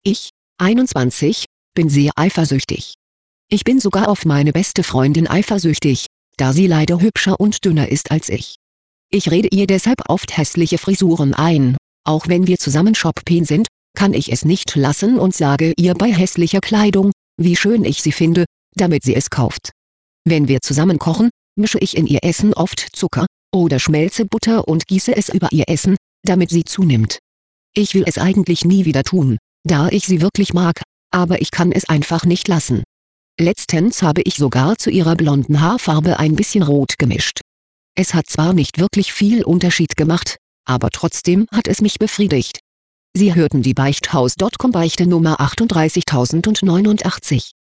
Ich, 21, bin sehr eifersüchtig. Ich bin sogar auf meine beste Freundin eifersüchtig, da sie leider hübscher und dünner ist als ich. Ich rede ihr deshalb oft hässliche Frisuren ein. Auch wenn wir zusammen shoppen sind, kann ich es nicht lassen und sage ihr bei hässlicher Kleidung, wie schön ich sie finde, damit sie es kauft. Wenn wir zusammen kochen, mische ich in ihr Essen oft Zucker oder schmelze Butter und gieße es über ihr Essen, damit sie zunimmt. Ich will es eigentlich nie wieder tun, da ich sie wirklich mag, aber ich kann es einfach nicht lassen. Letztens habe ich sogar zu ihrer blonden Haarfarbe ein bisschen rot gemischt. Es hat zwar nicht wirklich viel Unterschied gemacht, aber trotzdem hat es mich befriedigt. Sie hörten die Beichthaus.com Beichte Nummer 38089.